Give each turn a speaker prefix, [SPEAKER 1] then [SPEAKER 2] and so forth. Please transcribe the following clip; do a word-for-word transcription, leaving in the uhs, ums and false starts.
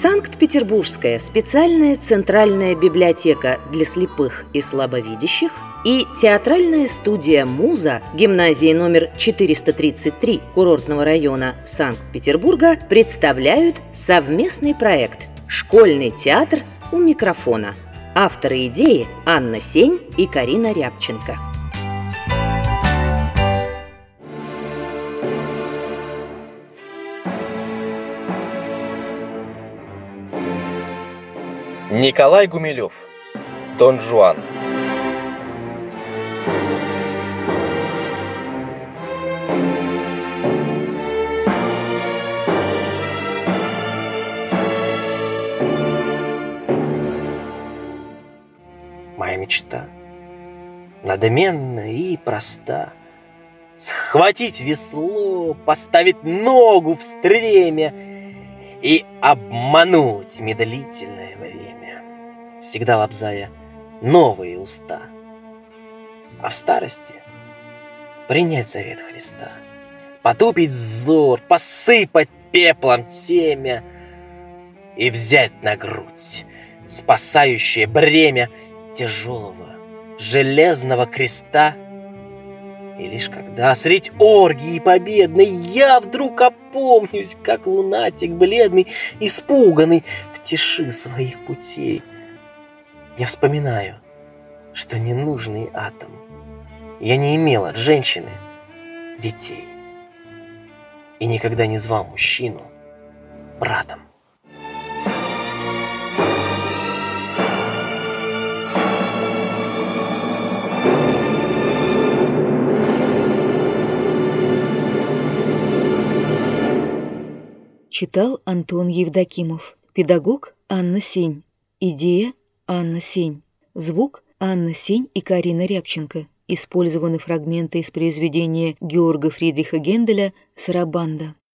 [SPEAKER 1] Санкт-Петербургская специальная центральная библиотека для слепых и слабовидящих и театральная студия «Муза» гимназии номер четыреста тридцать три курортного района Санкт-Петербурга представляют совместный проект «Школьный театр у микрофона». Авторы идеи Анна Сень и Карина Рябченко.
[SPEAKER 2] Николай Гумилев. Дон Жуан.
[SPEAKER 3] Моя мечта надменна и проста: схватить весло, поставить ногу в стремя и обмануть медлительное время, всегда лобзая новые уста. А в старости принять завет Христа, потупить взор, посыпать пеплом темя и взять на грудь спасающее бремя тяжелого железного креста. И лишь когда средь оргии победной я вдруг опомнюсь, как лунатик бледный, испуганный в тиши своих путей, я вспоминаю, что ненужный атом я не имел от женщины детей и никогда не звал мужчину братом.
[SPEAKER 4] Читал Антон Евдокимов. Педагог Анна Сень. Идея Анна Сень. Звук Анна Сень и Карина Рябченко. Использованы фрагменты из произведения Георга Фридриха Генделя «Сарабанда».